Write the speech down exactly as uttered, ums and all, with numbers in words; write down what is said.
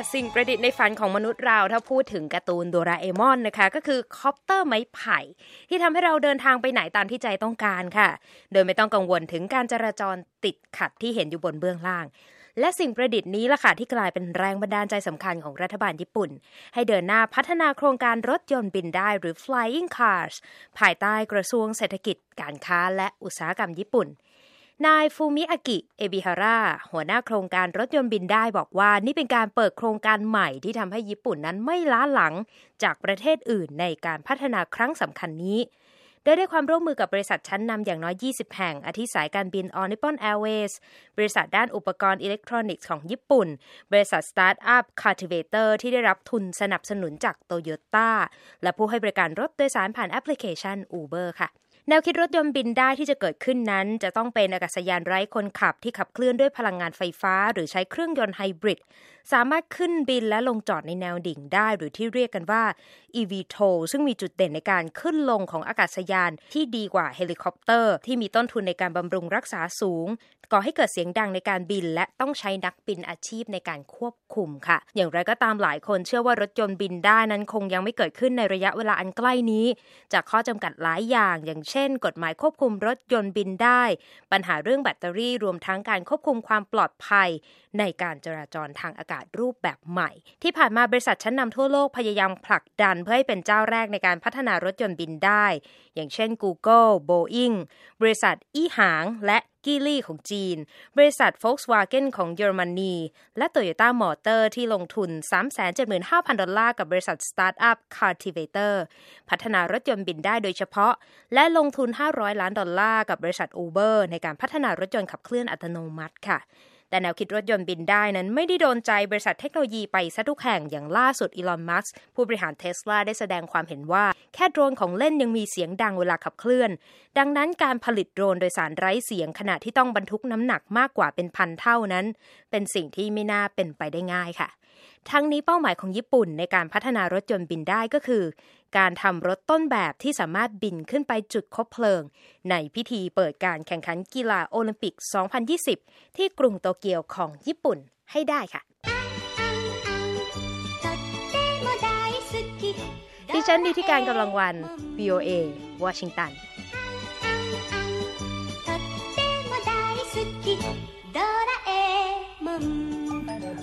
สิ่งประดิษฐ์ในฝันของมนุษย์เราถ้าพูดถึงการ์ตูนโดราเอมอนนะคะก็คือคอปเตอร์ไม้ไผ่ที่ทำให้เราเดินทางไปไหนตามที่ใจต้องการค่ะโดยไม่ต้องกังวลถึงการจราจรติดขัดที่เห็นอยู่บนเบื้องล่างและสิ่งประดิษฐ์นี้ล่ะค่ะที่กลายเป็นแรงบันดาลใจสำคัญของรัฐบาลญี่ปุ่นให้เดินหน้าพัฒนาโครงการรถยนต์บินได้หรือ Flying Cars ภายใต้กระทรวงเศรษฐกิจการค้าและอุตสาหกรรมญี่ปุ่นนายฟูมิอากิเอบิฮาระหัวหน้าโครงการรถยนต์บินได้บอกว่านี่เป็นการเปิดโครงการใหม่ที่ทำให้ญี่ปุ่นนั้นไม่ล้าหลังจากประเทศอื่นในการพัฒนาครั้งสำคัญนี้โดยได้ความร่วมมือกับบริษัทชั้นนำอย่างน้อยยี่สิบแห่งอาทิสายการบิน All Nippon Airways บริษัทด้านอุปกรณ์อิเล็กทรอนิกส์ของญี่ปุ่นบริษัทสตาร์ทอัพ Cultivator ที่ได้รับทุนสนับสนุนจาก Toyota และผู้ให้บริการรถโดยสารผ่านแอปพลิเคชัน Uber ค่ะแนวคิดรถยนต์บินได้ที่จะเกิดขึ้นนั้นจะต้องเป็นอากาศยานไร้คนขับที่ขับเคลื่อนด้วยพลังงานไฟฟ้าหรือใช้เครื่องยนต์ไฮบริดสามารถขึ้นบินและลงจอดในแนวดิ่งได้หรือที่เรียกกันว่า อี วี ที โอ ซึ่งมีจุดเด่นในการขึ้นลงของอากาศยานที่ดีกว่าเฮลิคอปเตอร์ที่มีต้นทุนในการบำรุงรักษาสูงก่อให้เกิดเสียงดังในการบินและต้องใช้นักบินอาชีพในการควบคุมค่ะอย่างไรก็ตามหลายคนเชื่อว่ารถยนต์บินได้นั้นคงยังไม่เกิดขึ้นในระยะเวลาอันใกล้นี้จากข้อจำกัดหลายอย่างอย่างเช่นกฎหมายควบคุมรถยนต์บินได้ปัญหาเรื่องแบตเตอรี่รวมทั้งการควบคุมความปลอดภัยในการจราจรทางอากาศรูปแบบใหม่ที่ผ่านมาบริษัทชั้นนำทั่วโลกพยายามผลักดันเพื่อให้เป็นเจ้าแรกในการพัฒนารถยนต์บินได้อย่างเช่น Google Boeing บริษัทอี้หางและกีลี่ของจีนบริษัท Volkswagen ของเยอรมนีและ Toyota Motor ที่ลงทุน สามแสนเจ็ดหมื่นห้าพัน ดอลลาร์กับบริษัทสตาร์ทอัพ Cultivator พัฒนารถยนต์บินได้โดยเฉพาะและลงทุนห้าร้อยล้านดอลลาร์กับบริษัท Uber ในการพัฒนารถยนต์ขับเคลื่อนอัตโนมัติค่ะแต่แนวคิดรถยนต์บินได้นั้นไม่ได้โดนใจบริษัทเทคโนโลยีไปซะทุกแห่งอย่างล่าสุดอีลอน มัสก์ผู้บริหาร Tesla ได้แสดงความเห็นว่าแค่โดรนของเล่นยังมีเสียงดังเวลาขับเคลื่อนดังนั้นการผลิตโดรนโดยสารไร้เสียงขณะที่ต้องบรรทุกน้ำหนักมากกว่าเป็นพันเท่านั้นเป็นสิ่งที่ไม่น่าเป็นไปได้ง่ายค่ะทั้งนี้เป้าหมายของญี่ปุ่นในการพัฒนารถยนต์บินได้ก็คือการทำรถต้นแบบที่สามารถบินขึ้นไปจุดคบเพลิงในพิธีเปิดการแข่งขันกีฬาโอลิมปิก สองพันยี่สิบ ที่กรุงโตเกียวของญี่ปุ่นให้ได้ค่ะดิฉันนิติการกำลังวัน วี โอ เอ วอชิงตัน